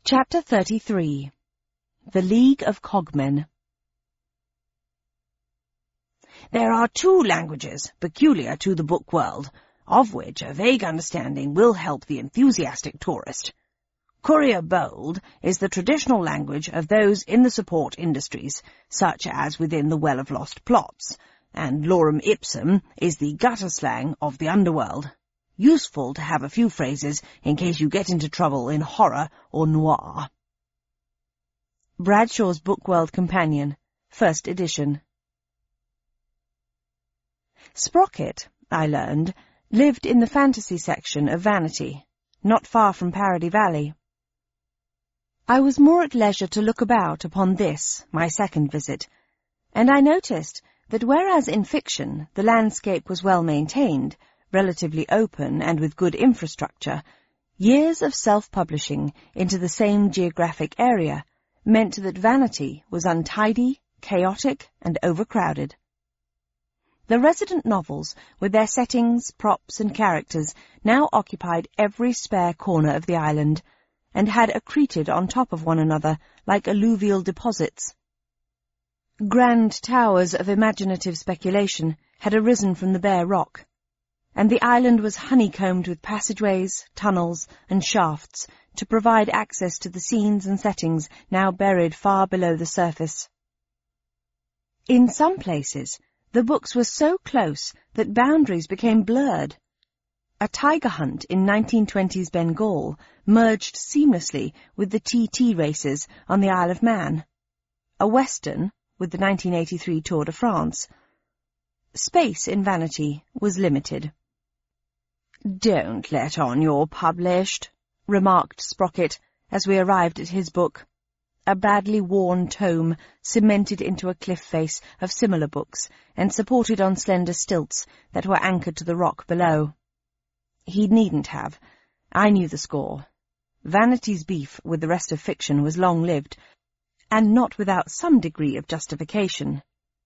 Chapter 33. The League of Cogmen. There are 2 languages peculiar to the book world, of which a vague understanding will help the enthusiastic tourist. Courier Bold is the traditional language of those in the support industries, such as within the Well of Lost Plots, and Lorem Ipsum is the gutter slang of the underworld. Useful to have a few phrases in case you get into trouble in horror or noir. Bradshaw's Bookworld Companion, 1st edition. Sprocket, I learned, lived in the fantasy section of Vanity, not far from Parody Valley. I was more at leisure to look about upon this, my second visit, and I noticed that whereas in fiction the landscape was well maintained, relatively open and with good infrastructure, years of self-publishing into the same geographic area meant that Vanity was untidy, chaotic, and overcrowded. The resident novels, with their settings, props, and characters, now occupied every spare corner of the island, and had accreted on top of one another like alluvial deposits. Grand towers of imaginative speculation had arisen from the bare rock, and the island was honeycombed with passageways, tunnels, and shafts to provide access to the scenes and settings now buried far below the surface. In some places, the books were so close that boundaries became blurred. A tiger hunt in 1920s Bengal merged seamlessly with the TT races on the Isle of Man, a western with the 1983 Tour de France. Space in Vanity was limited. "Don't let on you're published," remarked Sprocket as we arrived at his book, a badly worn tome cemented into a cliff face of similar books and supported on slender stilts that were anchored to the rock below. He needn't have. I knew the score. Vanity's beef with the rest of fiction was long-lived, and not without some degree of justification.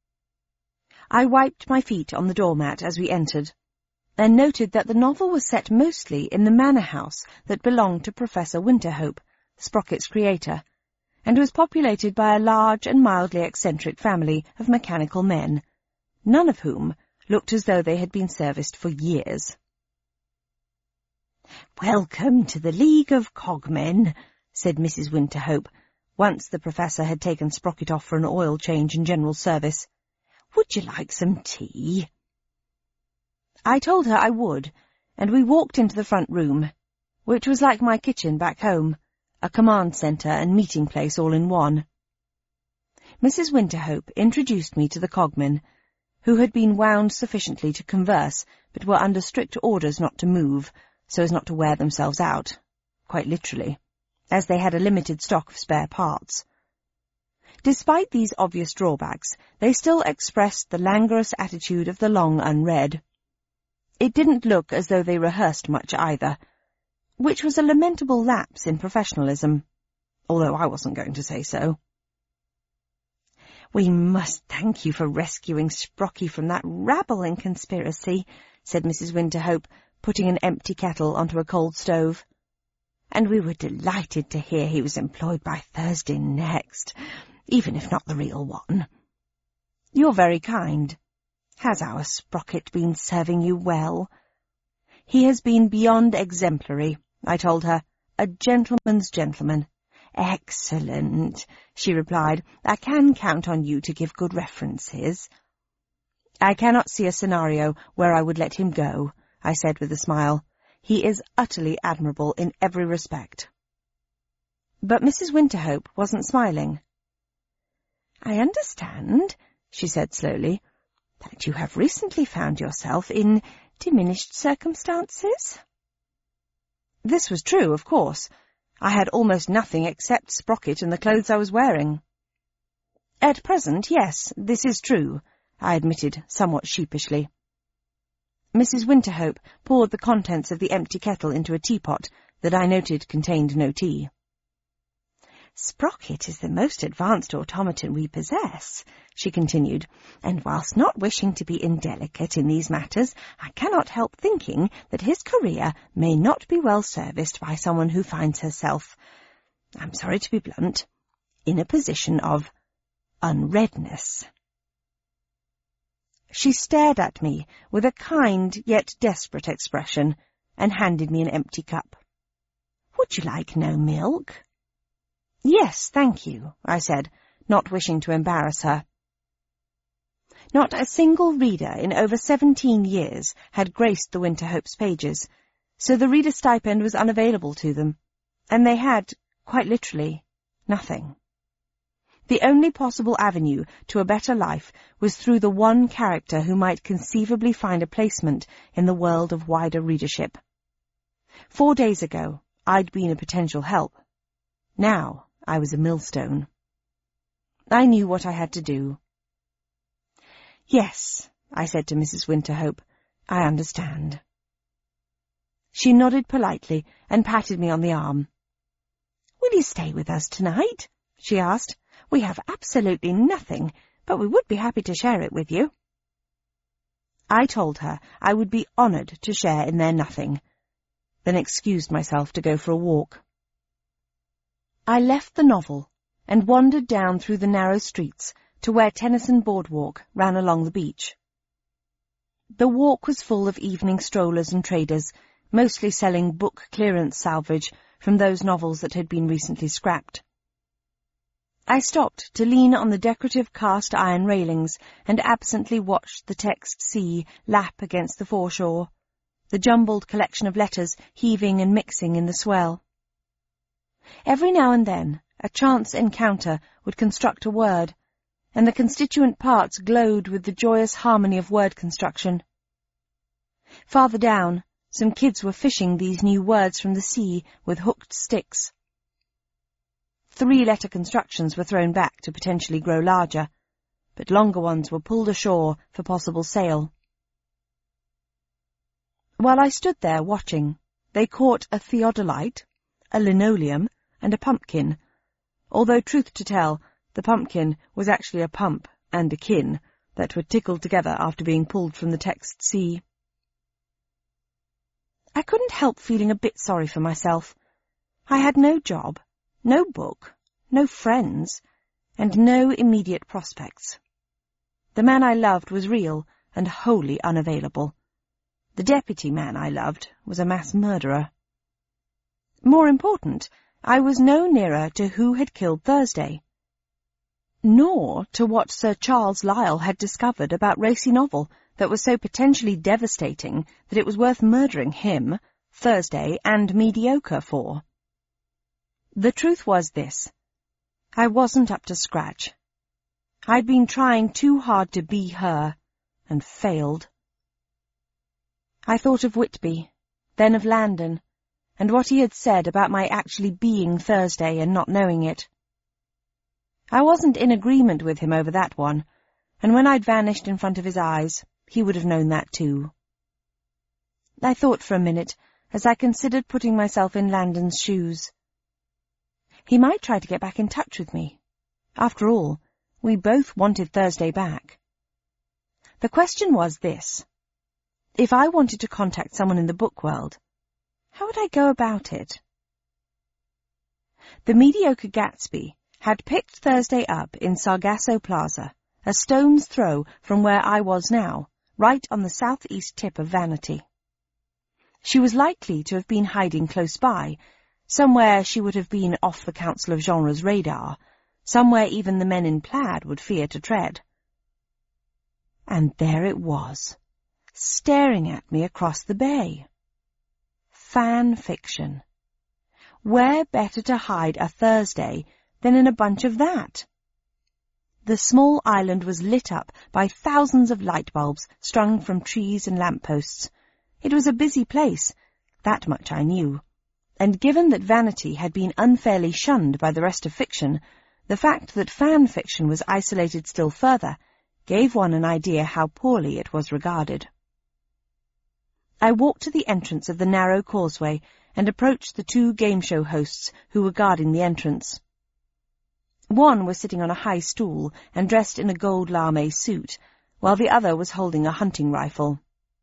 I wiped my feet on the doormat as we entered, and noted that the novel was set mostly in the manor house that belonged to Professor Winterhope, Sprocket's creator, and was populated by a large and mildly eccentric family of mechanical men, none of whom looked as though they had been serviced for years. "Welcome to the League of Cogmen," said Mrs. Winterhope, once the Professor had taken Sprocket off for an oil change and general service. "Would you like some tea?" I told her I would, and we walked into the front room, which was like my kitchen back home, a command centre and meeting place all in one. Mrs. Winterhope introduced me to the Cogmen, who had been wound sufficiently to converse, but were under strict orders not to move, so as not to wear themselves out, quite literally, as they had a limited stock of spare parts. Despite these obvious drawbacks, they still expressed the languorous attitude of the long unread. It didn't look as though they rehearsed much either, which was a lamentable lapse in professionalism, although I wasn't going to say so. "We must thank you for rescuing Sprocky from that rabble in conspiracy," said Mrs. Winterhope, putting an empty kettle onto a cold stove. "And we were delighted to hear he was employed by Thursday next, even if not the real one." "You're very kind." "Has our Sprocket been serving you well?" "He has been beyond exemplary," I told her. "A gentleman's gentleman." "Excellent," she replied. "I can count on you to give good references." "I cannot see a scenario where I would let him go," I said with a smile. "He is utterly admirable in every respect." But Mrs. Winterhope wasn't smiling. "I understand," she said slowly, "that you have recently found yourself in diminished circumstances?" This was true, of course. I had almost nothing except Sprocket and the clothes I was wearing. "At present, yes, this is true," I admitted somewhat sheepishly. Mrs. Winterhope poured the contents of the empty kettle into a teapot that I noted contained no tea. "Sprocket is the most advanced automaton we possess," she continued, "and whilst not wishing to be indelicate in these matters, I cannot help thinking that his career may not be well serviced by someone who finds herself I'm sorry to be blunt, in a position of unreadness. She stared at me with a kind yet desperate expression and handed me an empty cup. Would you like no milk? Yes, thank you, I said, not wishing to embarrass her. Not a single reader in over 17 years had graced the Winterhope's pages, so the reader stipend was unavailable to them, and they had, quite literally, nothing. The only possible avenue to a better life was through the one character who might conceivably find a placement in the world of wider readership. 4 days ago, I'd been a potential help. Now, I was a millstone. I knew what I had to do. Yes, I said to Mrs. Winterhope, I understand. She nodded politely and patted me on the arm. Will you stay with us tonight? She asked. We have absolutely nothing, but we would be happy to share it with you. I told her I would be honoured to share in their nothing, then excused myself to go for a walk. I left the novel and wandered down through the narrow streets to where Tennyson Boardwalk ran along the beach. The walk was full of evening strollers and traders, mostly selling book clearance salvage from those novels that had been recently scrapped. I stopped to lean on the decorative cast iron railings and absently watched the text sea lap against the foreshore, the jumbled collection of letters heaving and mixing in the swell. Every now and then a chance encounter would construct a word, and the constituent parts glowed with the joyous harmony of word construction. Farther down, some kids were fishing these new words from the sea with hooked sticks. 3-letter constructions were thrown back to potentially grow larger, but longer ones were pulled ashore for possible sale. While I stood there watching, they caught a theodolite, a linoleum, and a pumpkin, although, truth to tell, the pumpkin was actually a pump and a kin that were tickled together after being pulled from the text sea. I couldn't help feeling a bit sorry for myself. I had no job, no book, no friends, and no immediate prospects. The man I loved was real and wholly unavailable. The deputy man I loved was a mass murderer. More important, I was no nearer to who had killed Thursday, nor to what Sir Charles Lyell had discovered about racy novel that was so potentially devastating that it was worth murdering him, Thursday, and mediocre for. The truth was this. I wasn't up to scratch. I'd been trying too hard to be her, and failed. I thought of Whitby, then of Landon, and what he had said about my actually being Thursday and not knowing it. I wasn't in agreement with him over that one, and when I'd vanished in front of his eyes, he would have known that too. I thought for a minute as I considered putting myself in Landon's shoes. He might try to get back in touch with me. After all, we both wanted Thursday back. The question was this. If I wanted to contact someone in the book world, how would I go about it? The mediocre Gatsby had picked Thursday up in Sargasso Plaza, a stone's throw from where I was now, right on the southeast tip of Vanity. She was likely to have been hiding close by, somewhere she would have been off the Council of Genre's radar, somewhere even the men in plaid would fear to tread. And there it was, staring at me across the bay. Fan fiction. Where better to hide a Thursday than in a bunch of that? The small island was lit up by thousands of light bulbs strung from trees and lampposts. It was a busy place, that much I knew, and given that Vanity had been unfairly shunned by the rest of fiction, the fact that fan fiction was isolated still further gave one an idea how poorly it was regarded. I walked to the entrance of the narrow causeway and approached the 2 game show hosts who were guarding the entrance. One was sitting on a high stool and dressed in a gold lame suit, while the other was holding a hunting rifle.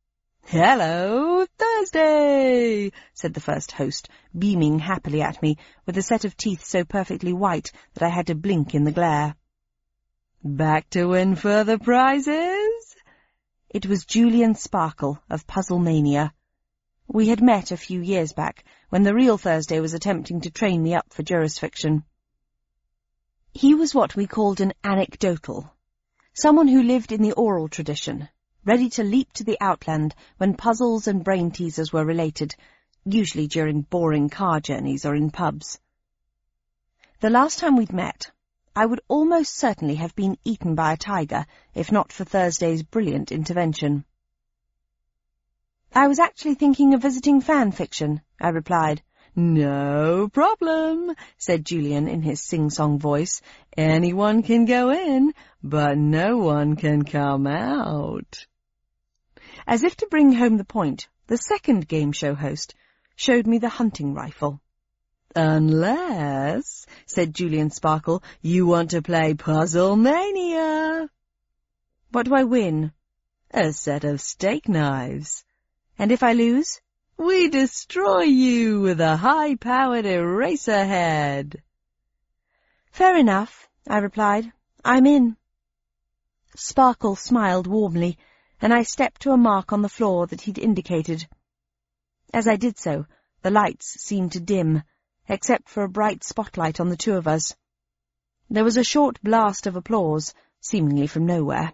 "Hello, Thursday," said the first host, beaming happily at me, with a set of teeth so perfectly white that I had to blink in the glare. "Back to win further prizes?" It was Julian Sparkle of Puzzle Mania. We had met a few years back, when the real Thursday was attempting to train me up for jurisfiction. He was what we called an anecdotal, someone who lived in the oral tradition, ready to leap to the outland when puzzles and brain teasers were related, usually during boring car journeys or in pubs. The last time we'd met, I would almost certainly have been eaten by a tiger, if not for Thursday's brilliant intervention. "I was actually thinking of visiting fan fiction," I replied. "No problem," said Julian in his sing-song voice. "Anyone can go in, but no one can come out." As if to bring home the point, the second game show host showed me the hunting rifle. "Unless," said Julian Sparkle, "you want to play Puzzle Mania." "What do I win?" "A set of steak knives." "And if I lose?" "We destroy you with a high-powered eraser head." "Fair enough," I replied. "I'm in." Sparkle smiled warmly, and I stepped to a mark on the floor that he'd indicated. As I did so, the lights seemed to dim, except for a bright spotlight on the two of us. There was a short blast of applause, seemingly from nowhere.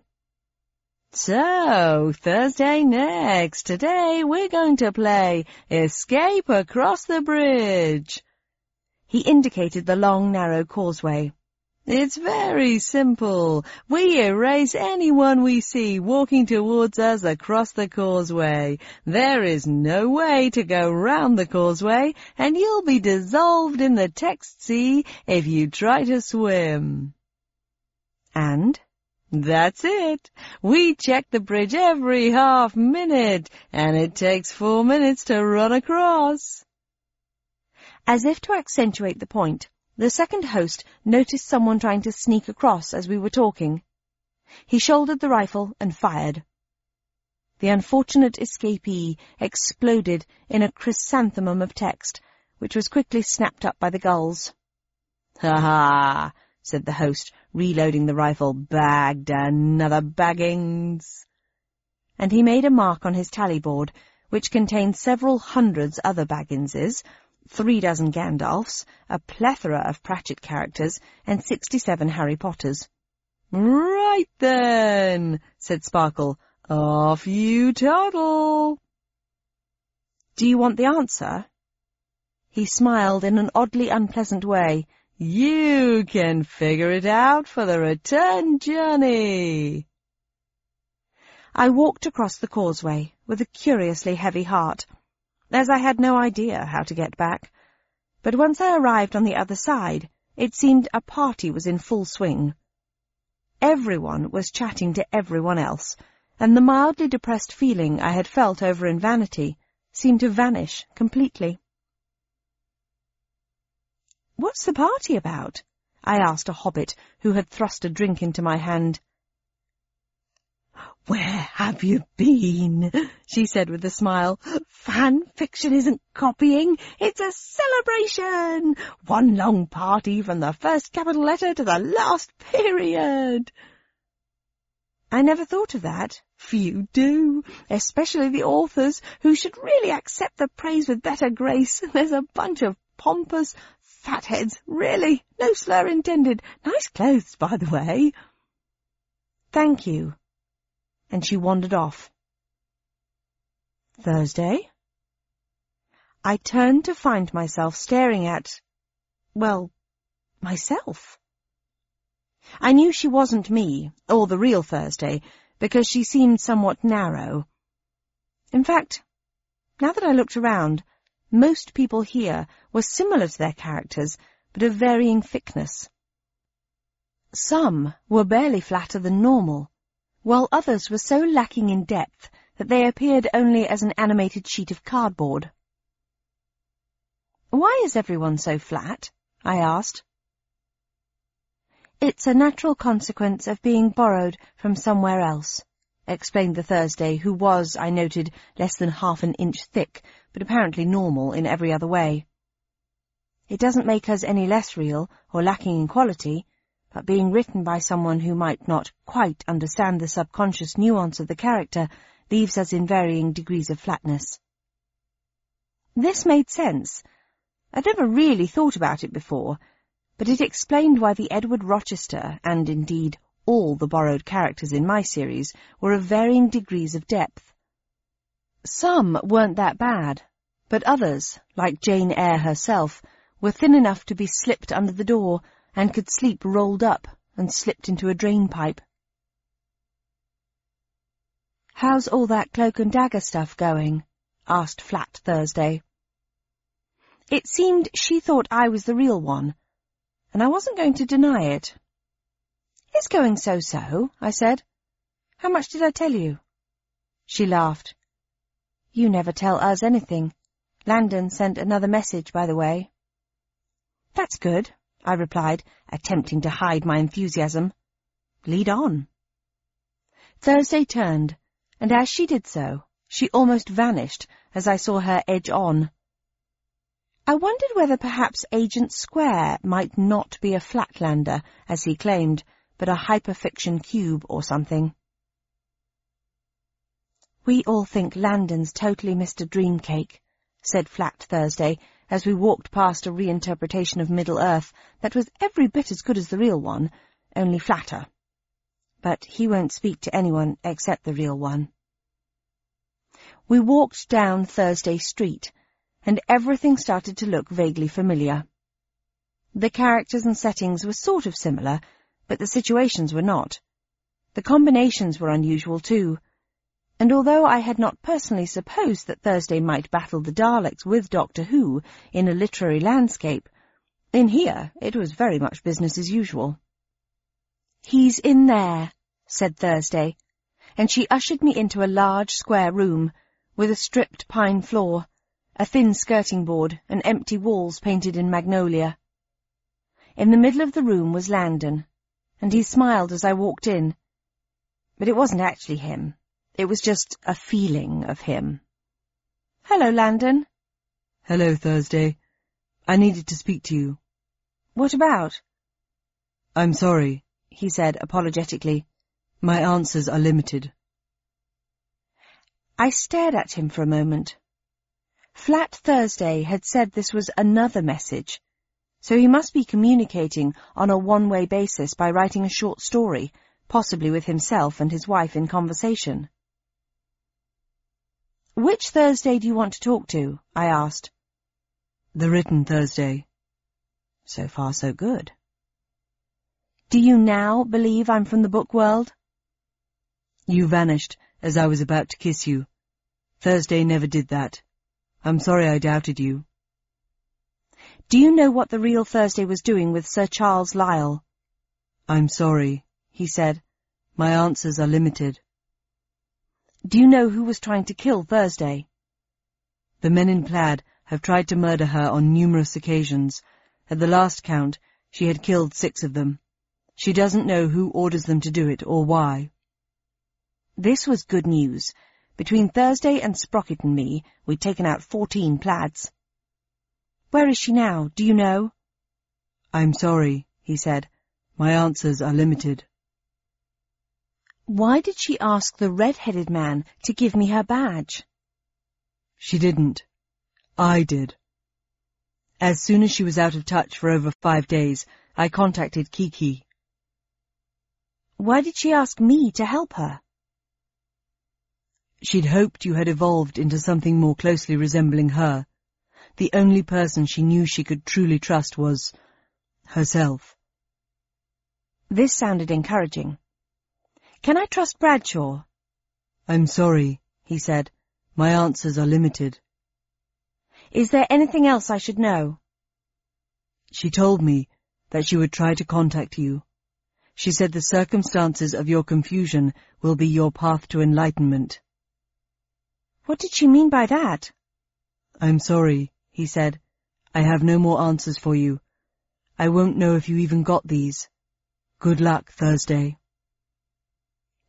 "So, Thursday next. Today we're going to play Escape Across the Bridge." He indicated the long, narrow causeway. "It's very simple. We erase anyone we see walking towards us across the causeway. There is no way to go round the causeway, and you'll be dissolved in the text sea if you try to swim." "And?" "That's it. We check the bridge every half minute, and it takes 4 minutes to run across." As if to accentuate the point, the second host noticed someone trying to sneak across as we were talking. He shouldered the rifle and fired. The unfortunate escapee exploded in a chrysanthemum of text, which was quickly snapped up by the gulls. "Ha-ha," said the host, reloading the rifle. "Bagged another baggings." And he made a mark on his tally board, which contained several hundreds other Bagginses, 3 dozen Gandalfs, a plethora of Pratchett characters, and 67 Harry Potters. "Right then," said Sparkle. "Off you toddle." "Do you want the answer?" He smiled in an oddly unpleasant way. "You can figure it out for the return journey." I walked across the causeway with a curiously heavy heart, as I had no idea how to get back. But once I arrived on the other side, it seemed a party was in full swing. Everyone was chatting to everyone else, and the mildly depressed feeling I had felt over in Vanity seemed to vanish completely. "What's the party about?" I asked a hobbit who had thrust a drink into my hand. "Where have you been?" she said with a smile. "Fan fiction isn't copying, it's a celebration! One long party from the first capital letter to the last period." I never thought of that. Few do, especially the authors, who should really accept the praise with better grace. There's a bunch of pompous fatheads, really, no slur intended. Nice clothes, by the way. "Thank you." And she wandered off. Thursday? I turned to find myself staring at, well, myself. I knew she wasn't me, or the real Thursday, because she seemed somewhat narrow. In fact, now that I looked around, most people here were similar to their characters, but of varying thickness. Some were barely flatter than normal, while others were so lacking in depth that they appeared only as an animated sheet of cardboard. "Why is everyone so flat?" I asked. "It's a natural consequence of being borrowed from somewhere else," explained the Thursday, who was, I noted, less than half an inch thick, but apparently normal in every other way. It doesn't make us any less real or lacking in quality, but being written by someone who might not quite understand the subconscious nuance of the character leaves us in varying degrees of flatness. This made sense. I'd never really thought about it before, but it explained why the Edward Rochester, and indeed all the borrowed characters in my series, were of varying degrees of depth. Some weren't that bad, but others, like Jane Eyre herself, were thin enough to be slipped under the door and could sleep rolled up and slipped into a drain pipe. "How's all that cloak and dagger stuff going?" asked Flat Thursday. It seemed she thought I was the real one, and I wasn't going to deny it. "It's going so-so," I said. "How much did I tell you?" She laughed. "You never tell us anything. Landon sent another message, by the way." "That's good," I replied, attempting to hide my enthusiasm. "Lead on." Thursday turned, and as she did so, she almost vanished as I saw her edge on. I wondered whether perhaps Agent Square might not be a Flatlander, as he claimed, but a hyperfiction cube or something. "We all think Landon's totally Mr. Dreamcake," said Flat Thursday, as we walked past a reinterpretation of Middle-earth that was every bit as good as the real one, only flatter. But he won't speak to anyone except the real one. We walked down Thursday Street, and everything started to look vaguely familiar. The characters and settings were sort of similar, but the situations were not. The combinations were unusual too, and although I had not personally supposed that Thursday might battle the Daleks with Doctor Who in a literary landscape, in here it was very much business as usual. "He's in there," said Thursday, and she ushered me into a large square room with a stripped pine floor, a thin skirting board, and empty walls painted in magnolia. In the middle of the room was Landon, and he smiled as I walked in. But it wasn't actually him. It was just a feeling of him. "Hello, Landon." "Hello, Thursday. I needed to speak to you." "What about?" "I'm sorry," he said apologetically. "My answers are limited." I stared at him for a moment. Flat Thursday had said this was another message, so he must be communicating on a one-way basis by writing a short story, possibly with himself and his wife in conversation. "Which Thursday do you want to talk to?" I asked. "The written Thursday." So far, so good. "Do you now believe I'm from the book world?" "You vanished as I was about to kiss you. Thursday never did that. I'm sorry I doubted you." "Do you know what the real Thursday was doing with Sir Charles Lyell?" "I'm sorry," he said. "My answers are limited." "Do you know who was trying to kill Thursday?" "The men in plaid have tried to murder her on numerous occasions. At the last count, she had killed 6 of them. She doesn't know who orders them to do it or why." This was good news. Between Thursday and Sprocket and me, we'd taken out 14 plaids. "Where is she now? Do you know?" "I'm sorry," he said. "My answers are limited." Why did she ask the red-headed man to give me her badge? "She didn't. I did. As soon as she was out of touch for over 5 days, I contacted Kiki." "Why did she ask me to help her?" "She'd hoped you had evolved into something more closely resembling her. The only person she knew she could truly trust was herself." This sounded encouraging. "Can I trust Bradshaw?" "I'm sorry," he said. "My answers are limited." "Is there anything else I should know?" "She told me that she would try to contact you. She said the circumstances of your confusion will be your path to enlightenment." "What did she mean by that?" "I'm sorry," he said. "I have no more answers for you. I won't know if you even got these. Good luck, Thursday."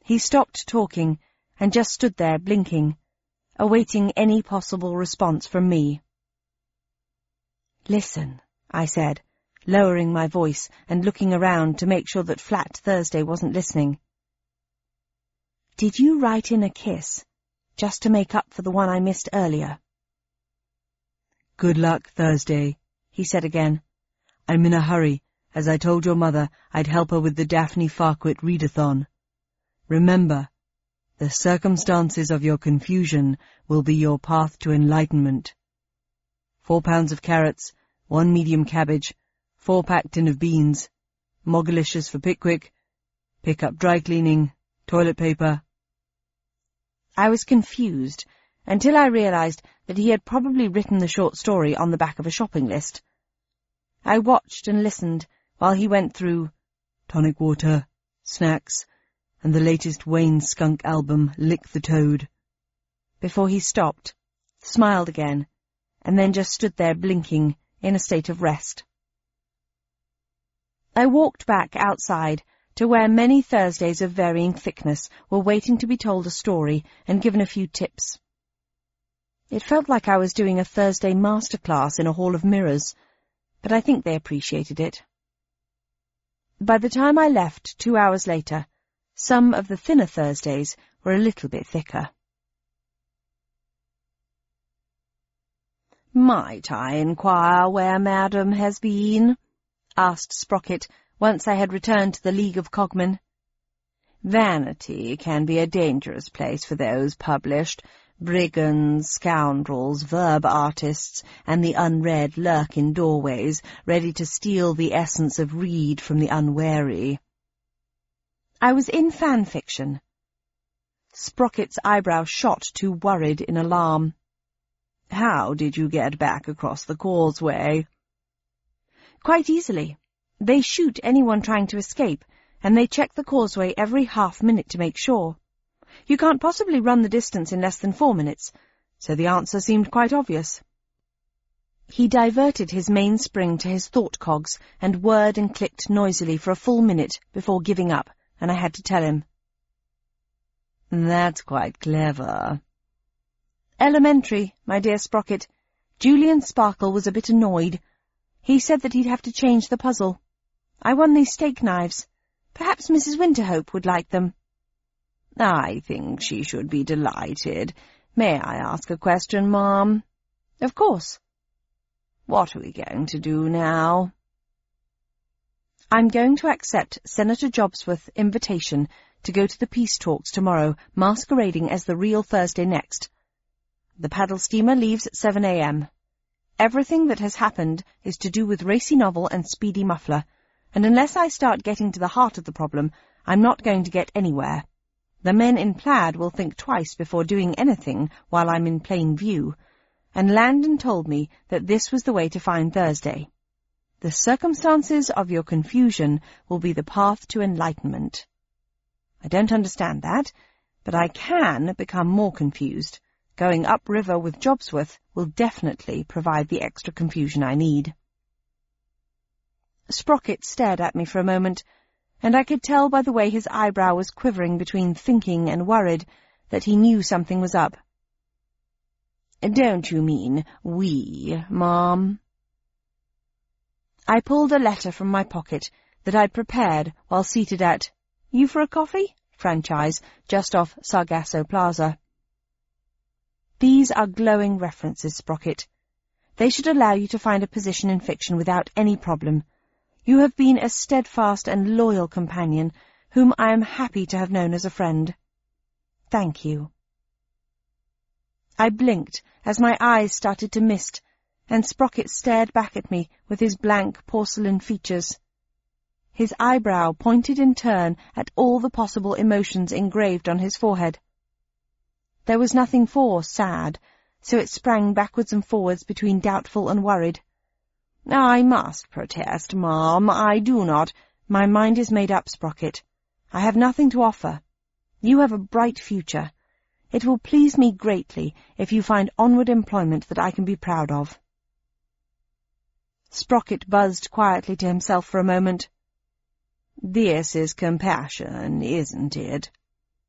He stopped talking and just stood there blinking, awaiting any possible response from me. "Listen," I said, lowering my voice and looking around to make sure that Flat Thursday wasn't listening. "Did you write in a kiss, just to make up for the one I missed earlier?" "Good luck, Thursday," he said again. "I'm in a hurry. As I told your mother, I'd help her with the Daphne Farquhar readathon. Remember, the circumstances of your confusion will be your path to enlightenment. 4 pounds of carrots, 1 medium cabbage, 4-pack tin of beans, Mogalicious for Pickwick, pick up dry cleaning, toilet paper." I was confused until I realized that he had probably written the short story on the back of a shopping list. I watched and listened while he went through tonic water, snacks, and the latest Wayne Skunk album, Lick the Toad, before he stopped, smiled again, and then just stood there blinking in a state of rest. I walked back outside to where many Thursdays of varying thickness were waiting to be told a story and given a few tips. It felt like I was doing a Thursday masterclass in a hall of mirrors, but I think they appreciated it. By the time I left 2 hours later, some of the thinner Thursdays were a little bit thicker. "Might I inquire where Madam has been?" asked Sprocket, once I had returned to the League of Cogmen. "Vanity can be a dangerous place for those published. Brigands, scoundrels, verb artists, and the unread lurk in doorways, ready to steal the essence of read from the unwary." I was in fan fiction. Sprocket's eyebrow shot to worried in alarm. "How did you get back across the causeway?" "Quite easily. They shoot anyone trying to escape, and they check the causeway every half-minute to make sure. You can't possibly run the distance in less than 4 minutes, so the answer seemed quite obvious." He diverted his mainspring to his thought cogs and whirred and clicked noisily for a full minute before giving up, and I had to tell him. "That's quite clever." "Elementary, my dear Sprocket. Julian Sparkle was a bit annoyed. He said that he'd have to change the puzzle. I won these steak knives. Perhaps Mrs. Winterhope would like them." "I think she should be delighted. May I ask a question, Ma'am?" "Of course." "What are we going to do now?" "I'm going to accept Senator Jobsworth's invitation to go to the peace talks tomorrow, masquerading as the real Thursday next. The paddle steamer leaves at 7 a.m. Everything that has happened is to do with Racy Novel and Speedy Muffler, and unless I start getting to the heart of the problem, I'm not going to get anywhere. The men in plaid will think twice before doing anything while I'm in plain view, and Landon told me that this was the way to find Thursday. The circumstances of your confusion will be the path to enlightenment. I don't understand that, but I can become more confused. Going upriver with Jobsworth will definitely provide the extra confusion I need." Sprocket stared at me for a moment, and I could tell by the way his eyebrow was quivering between thinking and worried that he knew something was up. "Don't you mean we, Mom?" I pulled a letter from my pocket that I'd prepared while seated at You for a Coffee? franchise just off Sargasso Plaza. "These are glowing references, Sprocket. They should allow you to find a position in fiction without any problem. You have been a steadfast and loyal companion, whom I am happy to have known as a friend. Thank you." I blinked as my eyes started to mist, and Sprocket stared back at me with his blank porcelain features. His eyebrow pointed in turn at all the possible emotions engraved on his forehead. There was nothing for sad, so it sprang backwards and forwards between doubtful and worried. "I must protest, Ma'am, I do not—" "My mind is made up, Sprocket. I have nothing to offer. You have a bright future. It will please me greatly if you find onward employment that I can be proud of." Sprocket buzzed quietly to himself for a moment. "This is compassion, isn't it?"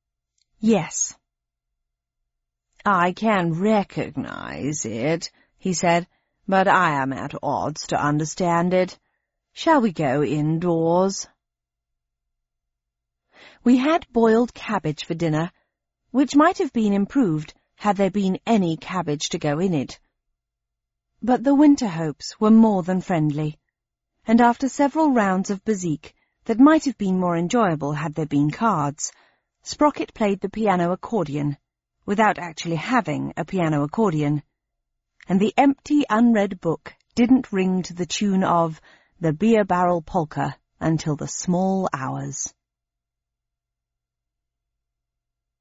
Yes. I can recognize it, he said, but I am at odds to understand it. Shall we go indoors? We had boiled cabbage for dinner, which might have been improved had there been any cabbage to go in it. But the Winterhopes were more than friendly, and after several rounds of bezique that might have been more enjoyable had there been cards, Sprocket played the piano accordion, without actually having a piano accordion, and the empty, unread book didn't ring to the tune of the Beer Barrel Polka until the small hours.